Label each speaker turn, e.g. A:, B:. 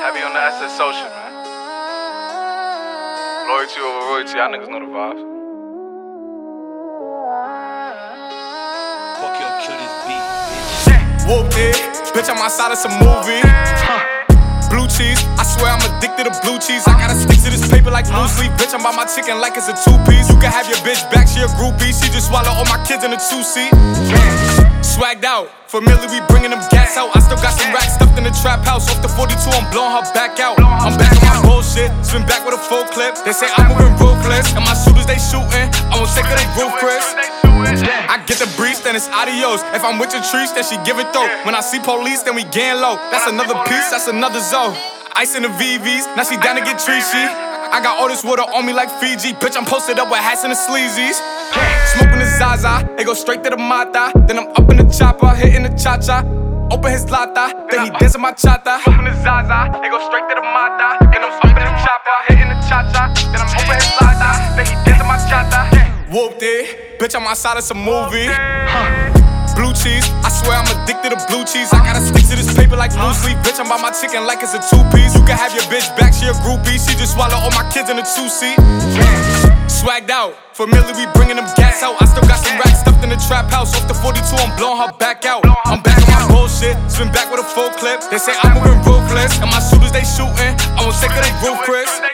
A: Heavy on the SS social, man. Loyalty over royalty, y'all niggas know the vibes.
B: Fuck yo, kill this beat, bitch.
C: Whooped it, bitch, I'm outside of some movie. Blue cheese, I swear I'm addicted to blue cheese. I gotta stick to this paper like blue sleep. Bitch, I'm by my chicken like it's a two-piece. You can have your bitch back, she a groupie. She just swallow all my kids in a two-seat. Swagged out, familiar, we bringing them gas out. I still got some racks stuffed in the trap house. Off the 42, I'm blowing her back out. I'm back on my bullshit, spin back with a full clip. They say I'm moving ruthless, and my shooters they shooting. I won't take her, they roof, Chris. I get the breeze, then it's adios. If I'm with your trees, then she give it though. When I see police, then we gang low. That's another piece, that's another zone. Ice in the VVs, now she down to get treachy. I got all this water on me like Fiji. Bitch, I'm posted up with hats and the sleazies. Smoking the Zaza, it go straight to the Mata. Then I'm up in the chopper, hitting the cha-cha. Open his lata, then he dancing my chata. Smoking the Zaza, it go straight to the Mata. Then I'm up in the chopper, hitting the cha-cha. Then I'm open his lata, then he dancing my chata. Whooped it, bitch, I'm outside of some movie. Blue cheese, I swear I'm addicted to blue cheese. I gotta stick to this paper like blue sleep. Bitch, I'm by my chicken like it's a two-piece. You can have your bitch back, she a groupie. She just swallow all my kids in a two-seat. Swagged out, familiar, we bringing them gas out. I still got some racks stuffed in the trap house. Off the 42, I'm blowing her back out. I'm back on my bullshit, spin back with a full clip. They say I'm moving ruthless, and my shooters they shooting. I won't take her, they roof, Chris.